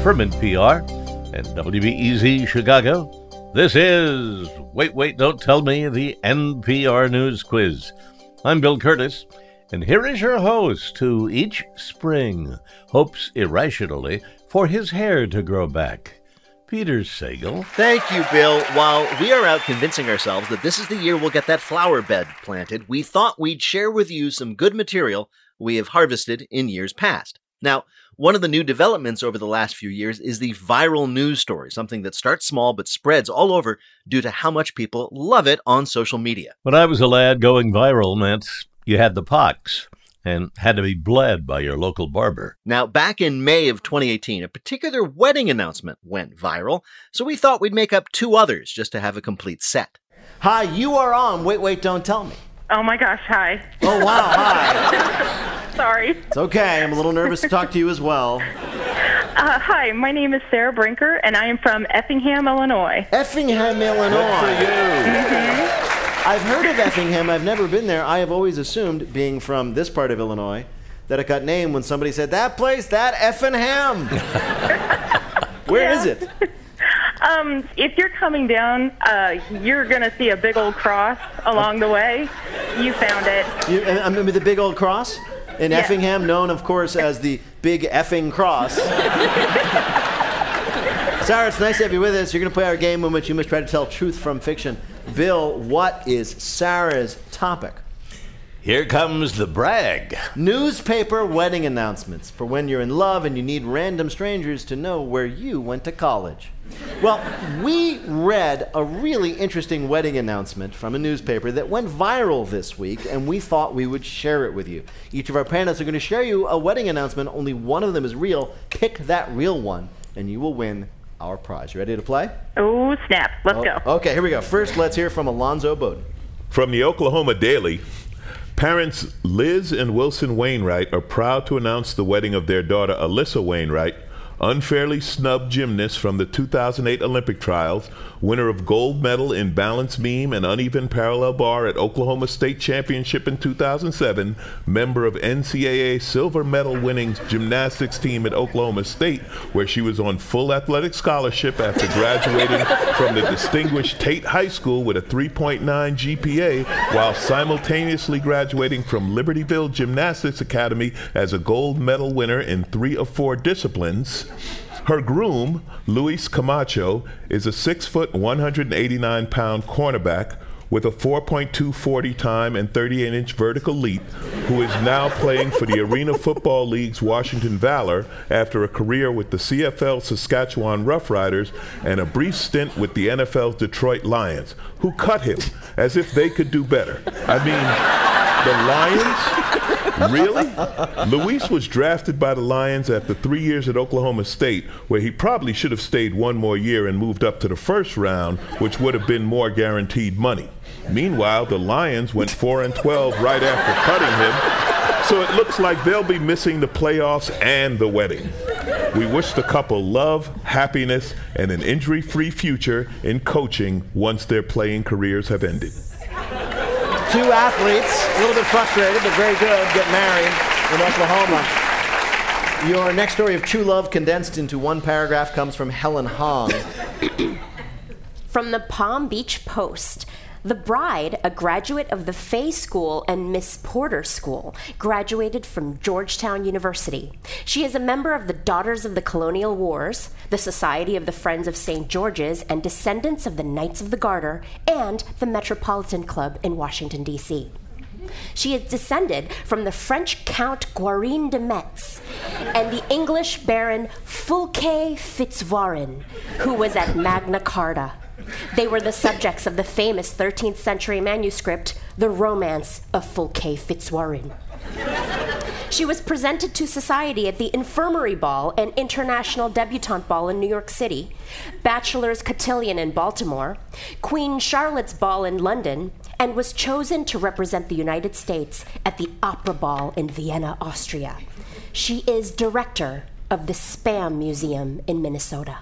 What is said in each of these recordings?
From NPR and WBEZ Chicago, this is Wait, Don't Tell Me, the NPR News Quiz. I'm Bill Curtis, and here is your host who each spring hopes irrationally for his hair to grow back, Peter Sagal. Thank you, Bill. While we are out convincing ourselves that this is the year we'll get that flower bed planted, we thought we'd share with you some good material we have harvested in years past. Now, one of the new developments over the last few years is the viral news story, something that starts small but spreads all over due to how much people love it on social media. When I was a lad, going viral meant you had the pox and had to be bled by your local barber. Now, back in May of 2018, a particular wedding announcement went viral, so we thought we'd make up two others just to have a complete set. Hi, you are on Wait, Don't Tell Me. Oh my gosh, hi. Oh, wow, hi. Sorry. It's okay. I'm a little nervous to talk to you as well. Hi, my name is Sarah Brinker, and I am from Effingham, Illinois. Effingham, Illinois. Good for you. Mm-hmm. I've heard of Effingham. I've never been there. I have always assumed, being from this part of Illinois, that it got named when somebody said, that place, that Effingham. Where is it? If you're coming down, you're going to see a big old cross along the way. You found it. I mean, the big old cross in Yes. Effingham, known, of course, as the Big Effing Cross. Sarah, it's nice to have you with us. You're going to play our game in which you must try to tell truth from fiction. Bill, what is Sarah's topic? Here comes the brag. Newspaper wedding announcements for when you're in love and you need random strangers to know where you went to college. Well, we read a really interesting wedding announcement from a newspaper that went viral this week, and we thought we would share it with you. Each of our panelists are going to share you a wedding announcement. Only one of them is real. Pick that real one, and you will win our prize. You ready to play? Oh, snap. Let's go. Okay, here we go. First, let's hear from Alonzo Bowden. From the Oklahoma Daily, parents Liz and Wilson Wainwright are proud to announce the wedding of their daughter Alyssa Wainwright, unfairly snubbed gymnast from the 2008 Olympic trials, winner of gold medal in balance beam and uneven parallel bar at Oklahoma State Championship in 2007, member of NCAA silver medal winning gymnastics team at Oklahoma State, where she was on full athletic scholarship after graduating from the distinguished Tate High School with a 3.9 GPA, while simultaneously graduating from Libertyville Gymnastics Academy as a gold medal winner in 3 of 4 disciplines. Her groom, Luis Camacho, is a 6-foot, 189-pound cornerback with a 4.240 time and 38-inch vertical leap, who is now playing for the Arena Football League's Washington Valor after a career with the CFL Saskatchewan Roughriders and a brief stint with the NFL's Detroit Lions, who cut him as if they could do better. I mean, the Lions? Really? Luis was drafted by the Lions after 3 years at Oklahoma State, where he probably should have stayed one more year and moved up to the first round, which would have been more guaranteed money. Meanwhile, the Lions went 4-12 right after cutting him, so it looks like they'll be missing the playoffs and the wedding. We wish the couple love, happiness, and an injury-free future in coaching once their playing careers have ended. Two athletes, a little bit frustrated, but very good, get married in Oklahoma. Your next story of true love condensed into one paragraph comes from Helen Hong. From the Palm Beach Post. The bride, a graduate of the Fay School and Miss Porter School, graduated from Georgetown University. She is a member of the Daughters of the Colonial Wars, the Society of the Friends of St. George's, and descendants of the Knights of the Garter, and the Metropolitan Club in Washington, D.C. She is descended from the French Count Guarin de Metz and the English Baron Fulke Fitzwarren, who was at Magna Carta. They were the subjects of the famous 13th century manuscript, The Romance of Fulke Fitzwarren. She was presented to society at the Infirmary Ball and International Debutante Ball in New York City, Bachelor's Cotillion in Baltimore, Queen Charlotte's Ball in London, and was chosen to represent the United States at the Opera Ball in Vienna, Austria. She is director of the Spam Museum in Minnesota.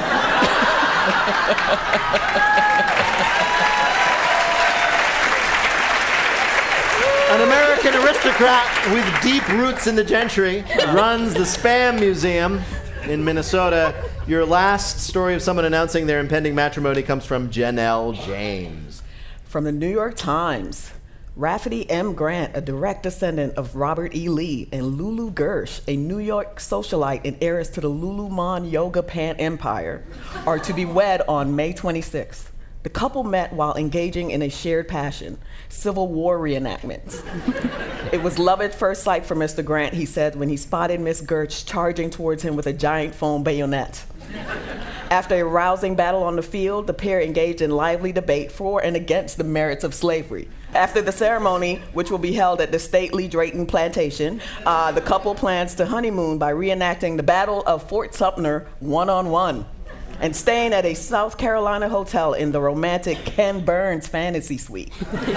An American aristocrat with deep roots in the gentry runs the Spam Museum. in Minnesota. Your last story of someone announcing their impending matrimony comes from Janelle James. From the New York Times. Rafferty M. Grant, a direct descendant of Robert E. Lee, and Lulu Gersh, a New York socialite and heiress to the Lululemon Yoga Pant Empire, are to be wed on May 26th. The couple met while engaging in a shared passion, Civil War reenactments. It was love at first sight for Mr. Grant, he said, when he spotted Miss Gersh charging towards him with a giant foam bayonet. After a rousing battle on the field, the pair engaged in lively debate for and against the merits of slavery. After the ceremony, which will be held at the stately Drayton Plantation, the couple plans to honeymoon by reenacting the Battle of Fort Sumter one-on-one and staying at a South Carolina hotel in the romantic Ken Burns fantasy suite.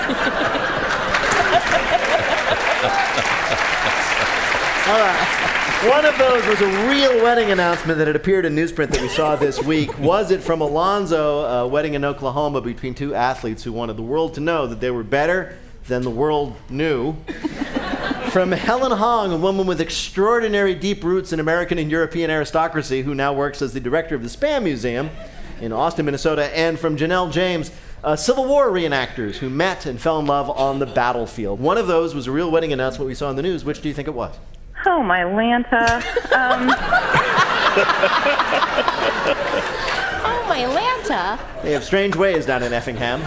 All right. One of those was a real wedding announcement that had appeared in newsprint that we saw this week. Was it from Alonzo, a wedding in Oklahoma between two athletes who wanted the world to know that they were better than the world knew? From Helen Hong, a woman with extraordinary deep roots in American and European aristocracy who now works as the director of the Spam Museum in Austin, Minnesota. And from Janelle James, Civil War reenactors who met and fell in love on the battlefield. One of those was a real wedding announcement we saw in the news. Which do you think it was? Oh, my Lanta. Oh, my Lanta. They have strange ways down in Effingham.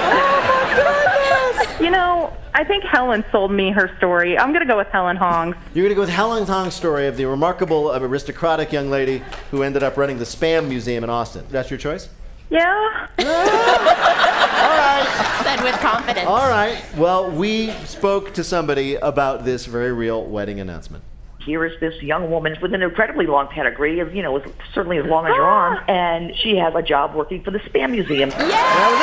You know, I think Helen sold me her story. I'm going to go with Helen Hong's. You're going to go with Helen Hong's story of the remarkable, aristocratic young lady who ended up running the Spam Museum in Austin. That's your choice? Yeah. All right. Said with confidence. All right. Well, we spoke to somebody about this very real wedding announcement. Here is this young woman with an incredibly long pedigree, of, certainly as long as your arm, and she has a job working for the Spam Museum. Yeah. That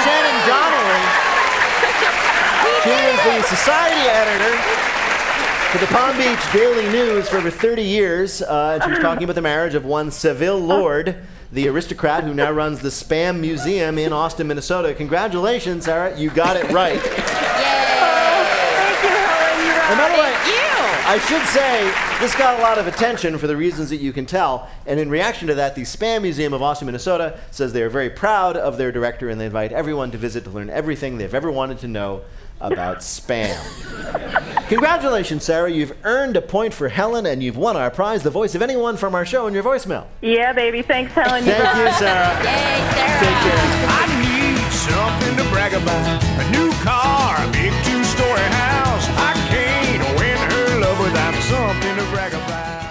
was it. That was Shannon Donnelly. She is the society editor for the Palm Beach Daily News for over 30 years. And she was talking about the marriage of one Seville Lord, the aristocrat who now runs the Spam Museum in Austin, Minnesota. Congratulations, Sarah. You got it right. Thank you, Helen. You got And by the way, You. I should say, this got a lot of attention for the reasons that you can tell. And in reaction to that, the Spam Museum of Austin, Minnesota says they are very proud of their director and they invite everyone to visit to learn everything they've ever wanted to know about Spam. Congratulations, Sarah. You've earned a point for Helen and you've won our prize, the voice of anyone from our show in your voicemail. Yeah, baby. Thanks, Helen. Thank you, Sarah. Yay, Sarah. Take care. I need something to brag about. A new car, a big 2-story house. I can't win her love without something to brag about.